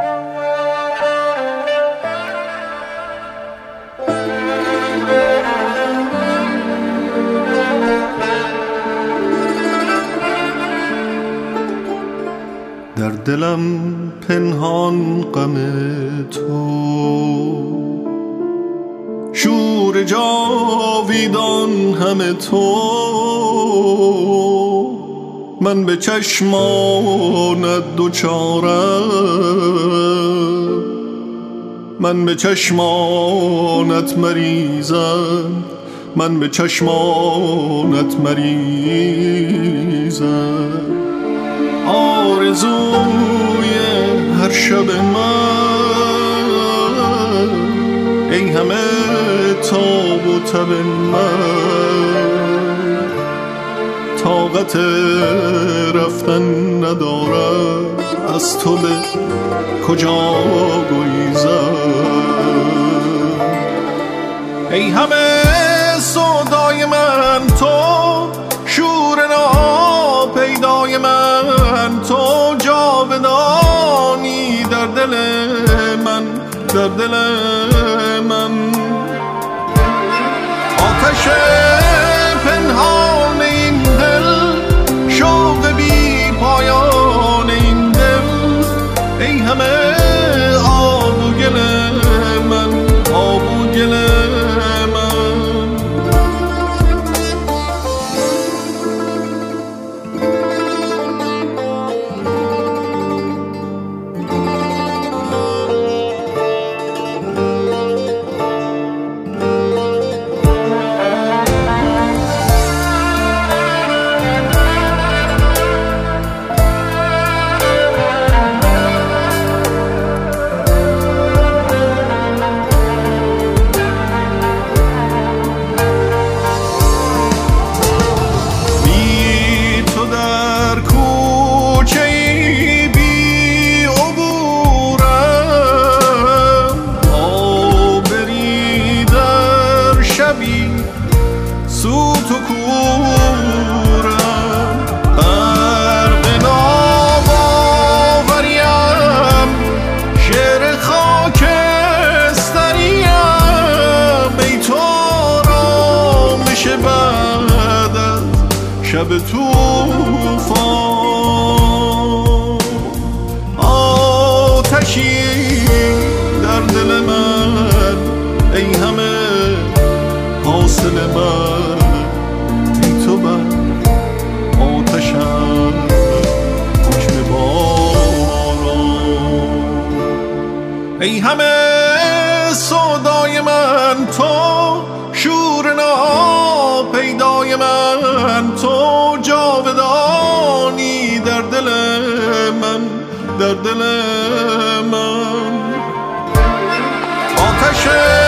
در دلم پنهان غم تو، شور جاویدان همه تو. من به چشمانت دوچارم، من به چشمانت مریزم، من به چشمانت مریزم. آرزوی هر شب من، ای همه تاب و تب من، طاقت رفتن ندارم، از تو به کجا گریزم. ای همه سودای من تو، شور ناپیدای من تو. جاودانی در دل من، در دل من. آتش پنهان این دل، شوق بی پایان این دل. ای همه آب و گل من، آب و گل من. سوت و کورم، غرق ناباوریم، شعر خاکستریم. ای تو آرامش بعد از شب طوفان، آتشی در دل من، ای همه حاصل من. بی تو من آتشم، حکم باران. ای همه سودای من تو، شور ناپیدای من تو. جاودانی در دل من، در دل من. آتش